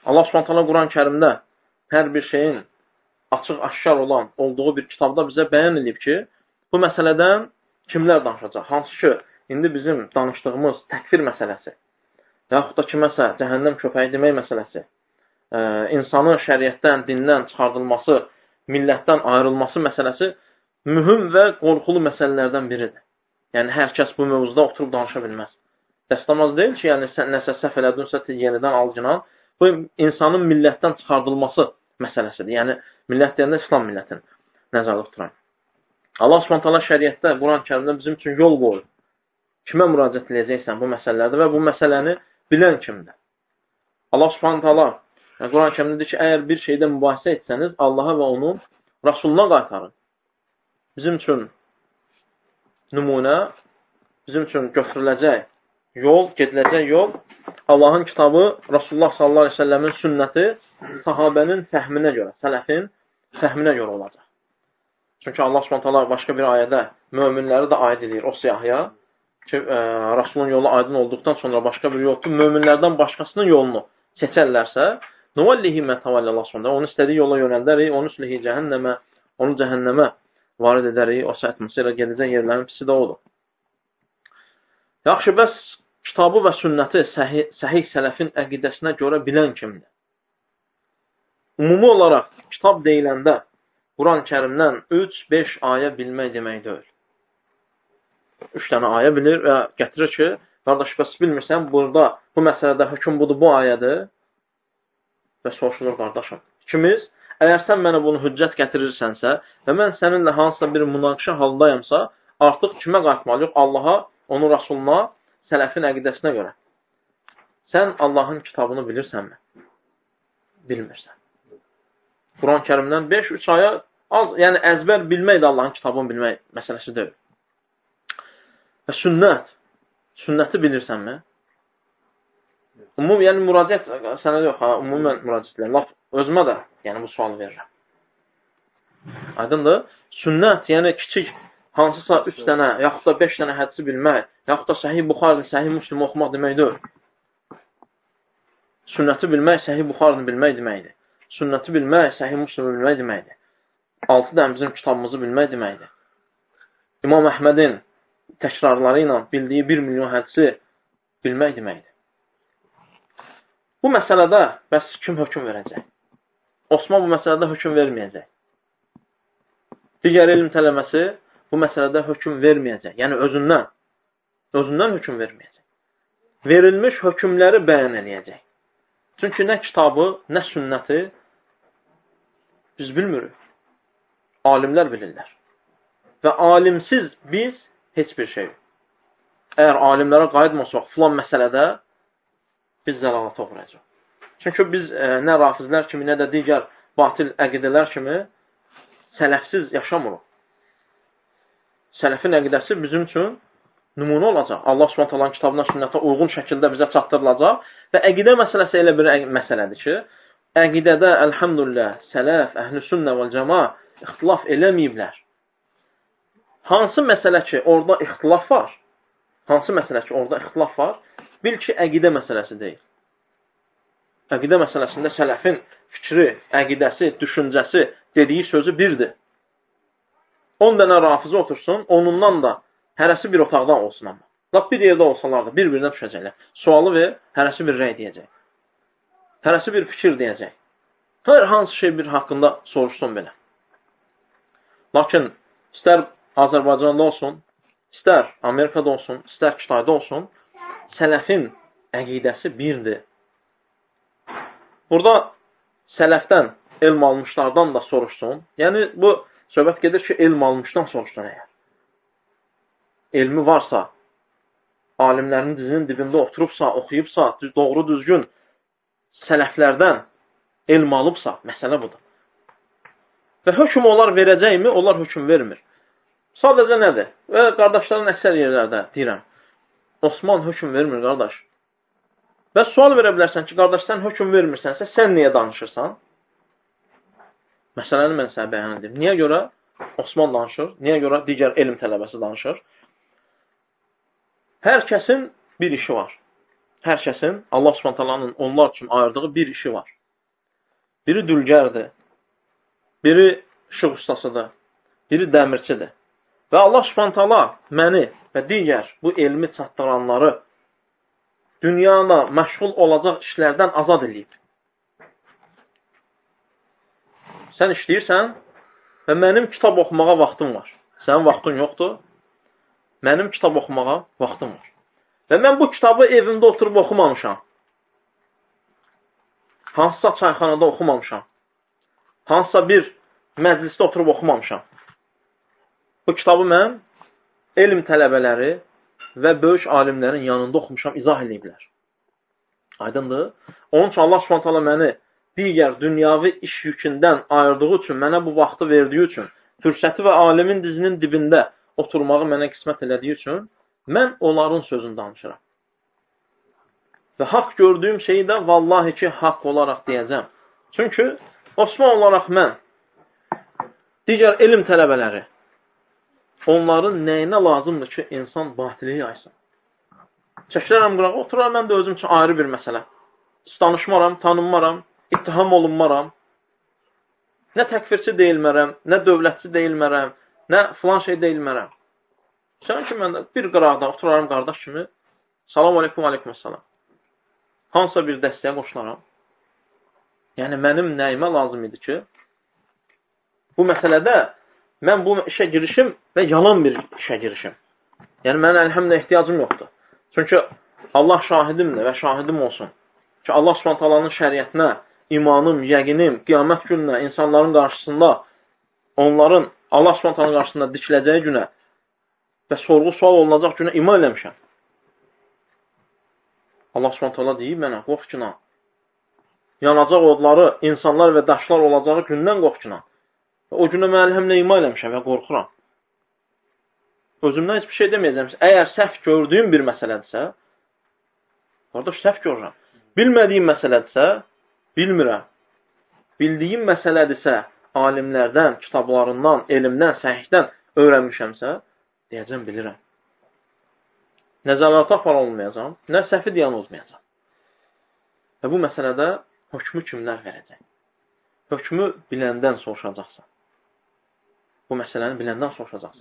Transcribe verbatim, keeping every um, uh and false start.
Allah Subhanahu taala Quran-Kərimdə hər bir şeyin açıq-aşkar olan olduğu bir kitabda bizə bəyan edib ki, bu məsələdən kimlər danışacaq? Hansı ki, indi bizim danışdığımız təkfir məsələsi, yaxud da kiməsə cəhənnəm köpəyi demək məsələsi, e, insanın şəriətdən, dindən çıxardılması, millətdən ayrılması məsələsi mühüm və qorxulu məsələlərdən biridir. Yəni, hər kəs bu mövzuda oturub danışa bilməz. Dəstəmaz deyil ki, yəni sən nəsə səhv elədinsə yenidən algınan, bu insanın millətdən çıxardılması məsələsidir. Yəni, millət deyəndə İslam millətin nəzərdə tuturan. Allah Subhanahu taala şəriətdə, Quran-Kərimdə bizim üçün yol qoyur. Kimə müraciət edəcəksən bu məsələlərdə və bu məsələni bilən kimdir? Allah Subhanahu taala Quran-Kərimdə deyir ki, əgər bir şeydə mübahisə etsəniz, Allaha və onun Rasuluna qaytarın. Bizim üçün nümunə, bizim üçün götürüləcək yol, gediləcək yol, Allahın kitabı, Rasulullah sallallahu aleyhi ve sellemin sünnəti, sahabənin fəhminə görə, sələfin fəhminə görə olacaq. Çünki Allah Subhanahu taala başqa bir ayədə möminləri də aid edir o siyahıya ki, e, Rasulun yolu aydın olduqdan sonra başqa bir yoldur. Möminlərdən başqasının yolunu seçərlərsə, nuvallihi mə tavallə Allah Subhanahu onu istədiyi yola yönəldərik, onu sülhi cəhənnəmə, onu cəhənnəmə varid edərik, o atmosferə gedəcək yerlərin pisi də odur. Yaxşı, bəs kitabı və sünnəti səhih, səhih sələfin əqidəsinə görə bilən kimdir? Ümumi olaraq kitab deyiləndə Quran-Kərimdən üç beş ayə bilmək demək deyil. üç dənə ayə bilir və gətirir ki, qardaş, bəs bilmirsən, burada bu məsələdə hökm budur, bu ayədir və soruşulur qardaşım. İkimiz, əgər sən mənə bunu hüccət gətirirsənsə və mən səninlə hansısa bir münaqişə halındayamsa, artıq kimə qayıtmalıyıq? Allaha, onun Rasuluna, sələfin əqidəsinə görə. Sən Allahın kitabını bilirsənmi? Bilmirsən. Quran-Kərimdən beş üç ayə, az, yəni əzbər bilmək də Allahın kitabını bilmək məsələsi deyil. Və sünnət, sünnəti bilirsənmi? Umum, yəni müraciət, sənə yox, ha, umumən müraciət edirəm. Laf özümə də, yəni bu sualı verirəm. Aydındır? Sünnət, yəni kiçik, hansısa üç dənə, yaxud da beş dənə hədisi bilmək, yaxud da Səhih Buxarını, Səhih Müslim oxumaq demək deyil. Sünnəti bilmək, Səhih Buxarını bilmək deməkdir. Sünnəti bilmək, Səhih Müslimi bilmək deməkdir. Altı dənə bizim kitabımızı bilmək deməkdir. İmam Əhmədin təkrarları ilə bildiyi bir milyon hədisi bilmək deməkdir. Bu məsələdə bəs kim hökm verəcək? Osman bu məsələdə hökm verməyəcək. Digər elm tələbəsi bu məsələdə hökm verməyəcək. Yəni özündən, özündən hökm verməyəcək. Verilmiş hökmləri bəyan edəcək. Çünki nə kitabı, nə sünnəti biz bilmirik. Alimlər bilirlər. Və alimsiz biz heç bir şey. Əgər alimlərə qayıtmasaq filan məsələdə biz zəlalata uğrayacaq. Çünki biz e, nə rafizlər kimi, nə də digər batil əqidələr kimi sələfsiz yaşamırıq. Sələfin əqidəsi bizim üçün nümunə olacaq. Allah Subhanahu taalanın kitabına, sünnətə uyğun şəkildə bizə çatdırılacaq və əqidə məsələsi elə bir məsələdir ki, əqidədə elhamdülillah sələf, əhl-i sünnə və cəma ixtilaf eləməyiblər. Hansı məsələ ki, orada ixtilaf var, hansı məsələ ki, orada ixtilaf var, bil ki, əqidə məsələsi deyil. Əqidə məsələsində sələfin fikri, əqidəsi, düşüncəsi, dediyi sözü birdir. on dənə rafizə otursun, onundan da hərəsi bir otaqdan olsun amma. Laf bir yerdə olsalar da bir-birinə düşəcəklər. Sualı ver, hərəsi bir rəy deyəcək. Hərəsi bir fikir deyəcək. Hər hansı şey bir haqqında soruşsun belə. Lakin istər Azərbaycanda olsun, istər Amerikada olsun, istər Kitayda olsun, sələfin əqidəsi birdir. Burada sələfdən, elm almışlardan da soruşsun. Yəni, bu söhbət gedir ki, elm almışdan soruşsun əgər. Elmi varsa, alimlərin dizinin dibində oturubsa, oxuyubsa, doğru düzgün sələflərdən elm alıbsa, məsələ budur. Və hökm onlar verəcəkmi? Onlar hökm vermir. Sadəcə nədir? Və qardaşların əksər yerlərdə deyirəm, Osman hökm vermir, qardaş. Və sual verə bilərsən ki, qardaş, sən hökm vermirsənsə, sən niyə danışırsan? Məsələni mən sənə bəyan edim. Niyə görə Osman danışır? Niyə görə digər elm tələbəsi danışır? Hər kəsin bir işi var. Hər kəsin Allah Subhanahu taalanın onlar üçün ayırdığı bir işi var. biri dülgərdir, biri işıq ustasıdır, biri dəmirçidir. Və Allah Subhanahu taala məni və digər bu elmi çatdıranları dünyada məşğul olacaq işlərdən azad edib. Sən işləyirsən və mənim kitab oxumağa vaxtım var. Sənin vaxtın yoxdur. Mənim kitab oxumağa vaxtım var. Və mən bu kitabı evimdə oturub oxumamışam. Hansısa çayxanada oxumamışam. Hansısa bir məclisdə oturub oxumamışam. Bu kitabı mən elm tələbələri və böyük alimlərin yanında oxumuşam, izah ediblər. Aydındır? Onun üçün Allah Subhanahu taala məni digər dünyavi iş yükündən ayırdığı üçün, mənə bu vaxtı verdiyi üçün, fürsəti və alimin dizinin dibində oturmağı mənə qismət elədiyi üçün, mən onların sözünü danışıram. Və haqq gördüyüm şeyi də vallahi ki, haqq olaraq deyəcəm. Çünki Osman olaraq mən, digər elm tələbələri, onların nəyinə lazımdır ki, insan batili yaysın. Çəkilərəm qırağa, oturar mən də özüm üçün ayrı bir məsələ. Hiç danışmaram, tanınmaram, ittiham olunmaram. Nə təkfirçi deyilmərəm, nə dövlətçi deyilmərəm, nə filan şey deyilmərəm. Sənin ki, mən də bir qıraqda oturarım qardaş kimi, salam aleykum, aleykum salam. Hansısa bir dəstəyə qoşularam. Yəni, mənim nəyimə lazım idi ki, bu məsələdə mən bu işə girişim və yalan bir işə girişim. Yəni, mənim əlhəmdə ehtiyacım yoxdur. Çünki Allah şahidimdir və şahidim olsun ki, Allah Subhanahu taalanın şəriətinə, imanım, yəqinim, qiyamət gününə, insanların qarşısında, onların Allah Subhanahu taalanın qarşısında dikiləcəyi günə və sorğu sual olunacaq günə iman eləmişəm. Allah Subhanahu taala deyib mənə, qorxcuna, yanacaq odları, insanlar və daşlar olacağı gündən qorxcuna. O günə mən əlhəmlə iman eləmişəm və qorxuram. Özümdən heç bir şey deməyəcəm. Əgər səhv gördüyüm bir məsələdirsə, qardaş, səhv görürəm. Bilmədiyim məsələdirsə, bilmirəm. Bildiyim məsələdirsə, alimlərdən, kitablarından, elmdən, səhihdən öyrənmişəmsə, deyəcəm, bilirəm. Nə zəlalata apar olmayacam, nə səhvi deyən olmayacam. Və bu məsələdə hökmü kimlər verəcək? Hökmü biləndən soruşacaqsan. Bu məsələni biləndən soruşacaqsan.